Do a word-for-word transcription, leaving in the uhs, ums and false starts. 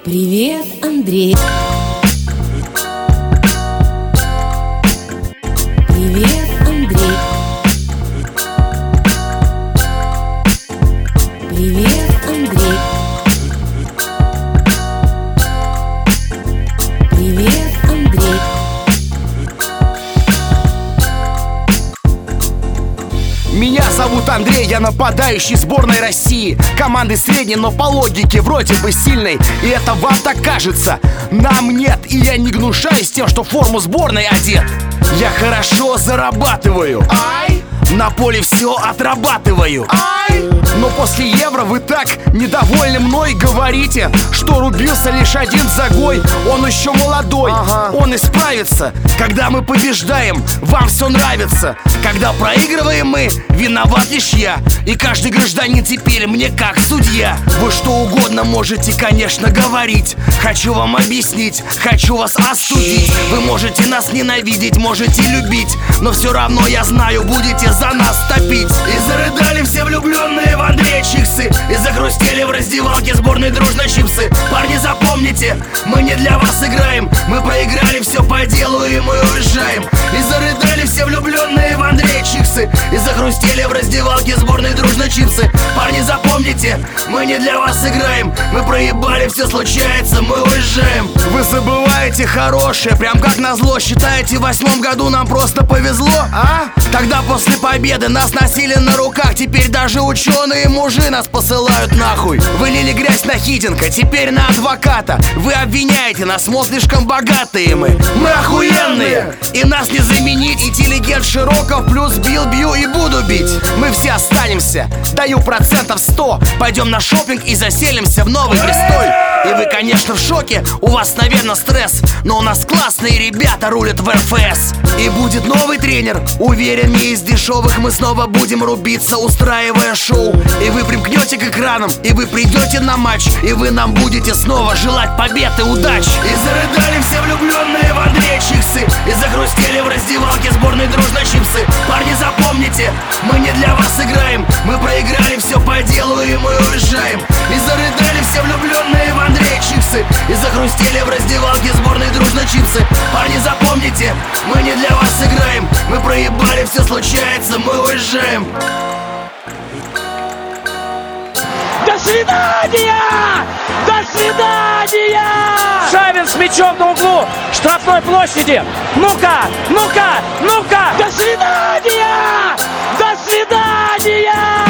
Привет, Андрей. Привет, Андрей. Привет, Андрей. Привет, Андрей. Меня зовут Андрей, я нападающий сборной России. Команды средней, но по логике вроде бы сильной. И это вам так кажется, нам нет. И я не гнушаюсь тем, что форму сборной одет. Я хорошо зарабатываю, ай! На поле все отрабатываю, ай! Но после Евро вы так недовольны мной, говорите, что рубился лишь один Загой. Он еще молодой, ага. Он исправится, когда мы побеждаем. Вам все нравится, когда проигрываем мы, виноват лишь я. И каждый гражданин теперь мне как судья. Вы что угодно можете, конечно, говорить. Хочу вам объяснить, хочу вас осудить. Вы можете нас ненавидеть, можете любить, но все равно я знаю, будете за нас топить. И зарыдали все влюбленные в Андрея Чиксы, и загрустили в раздевалке сборной дружно чипсы. Парни, запомните, мы не для вас играем. Мы проиграли все по делу и мы уезжаем. И зарыдали все влюбленные в Андрея Чиксы, и загрустили в раздевалке сборной дружно чипсы. Парни, запомните, мы не для вас играем. Мы проебали, все случается, мы уезжаем. Вы забываете хорошее, прям как назло. Считаете, в восьмом году нам просто повезло, а? Тогда после победы нас носили на руках. Теперь даже ученые мужи нас посылают нахуй. Вы лили грязь на Хиденко, теперь на адвоката. Вы обвиняете нас, мол, слишком богатые мы. Мы охуенные, и нас не заменить. Интеллигент Широков плюс бил, бью и буду бить. Мы все останемся, даю процентов сто. Пойдем на шопинг и заселимся в новый престоль. И вы, конечно, в шоке, у вас, наверное, стресс, но у нас классные ребята рулят в эр эф эс. И будет новый тренер, уверен, не из дешевых. Мы снова будем рубиться, устраивая шоу. И вы примкнете к экранам, и вы придете на матч, и вы нам будете снова желать побед и удач. И зарыдали все влюбленные в Андрея Чиксы, и загрустили в раздевалке сборной дружно чипсы. Парни, запомните, мы не для вас играем. Мы проиграли все по делу и мы уезжаем. И зарыдали все влюбленные в Андрея Чиксы, и загрустили в раздевалке сборной дружно чипсы. Парни, запомните, мы не для вас играем. Мы проебали, все случается, мы уезжаем. До свидания! До свидания! Шавин с мячом на углу штрафной площади. Ну-ка, ну-ка, ну-ка! До свидания! До свидания!